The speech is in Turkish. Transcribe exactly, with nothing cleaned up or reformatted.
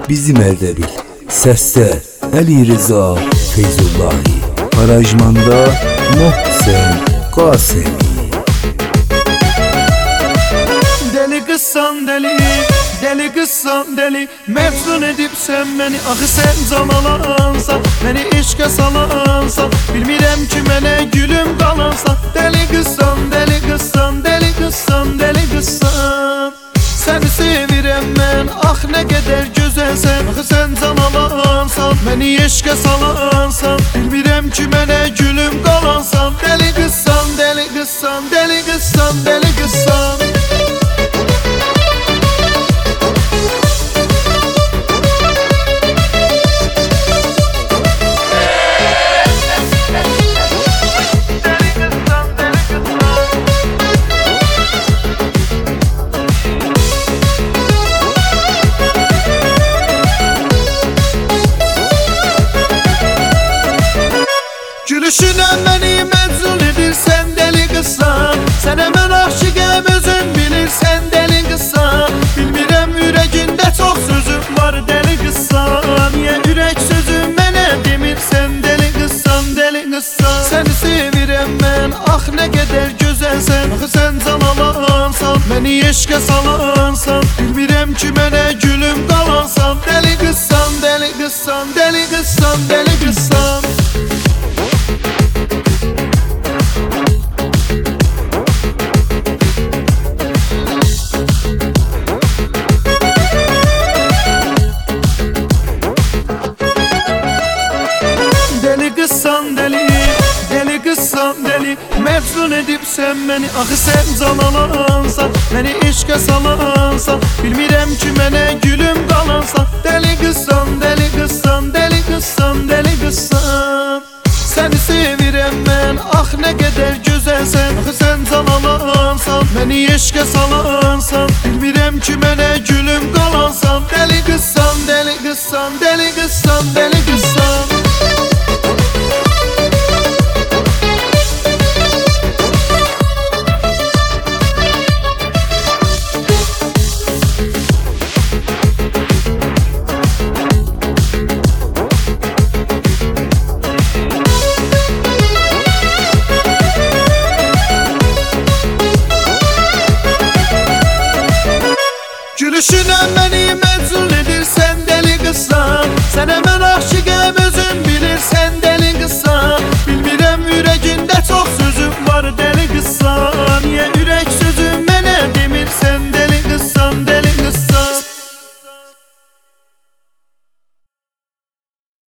bizim Erdebil. Səsdə Əli Rıza Feyzullahi, aranjmanda Mohsen Qasemi. Deli kızsan deli, deli kızsan deli, mefzun edip sen beni. Ahı sen canalansan, beni işke salansan, bilmirem kime ne gülüm kalansan. Deli kızsan, deli kızsan, deli kızsan, deli kızsan. Seni sevirem ben, ah ne kadar güzelsen. Ahı sen canalansan, beni işke salansan, bilmirem kime ne gülüm kalansan. Deli kızsan, deli kızsan, deli kızsan, deli kızsan. Gülüşüne beni mezun edirsen deli kızsan. Sen hemen aşıkım özün bilirsen deli kızsan. Bilmirem yüreğinde çok sözüm var deli kızsan. Niye yürek sözüm bana demirsen deli kızsan, deli kızsan. Seni sevirem ben, ah ne kadar güzelsen. Ah sen canalansan, beni eşke salansan, bilmirem kime ne gülüm kalansan. Deli kızsan, deli kızsan, deli kızsan, deli kızsan. Deli kızsan deli, deli kızsan deli, mefzun edip sen beni. Ahı sen canalansan, beni işke salansan, bilmirem kime ne gülüm kalansan. Deli kızsan, deli kızsan, deli kızsan, deli kızsan. Seni sevirem ben, ah ne kadar güzelsen. Ahı sen canalansan, beni işke salansan, bilmirem kime ne gülüm kalansan. Deli kızsan, deli kızsan, deli kızsan, deli kızsan. Gülüşüne beni mezun edirsen deli kızsan. Sen hemen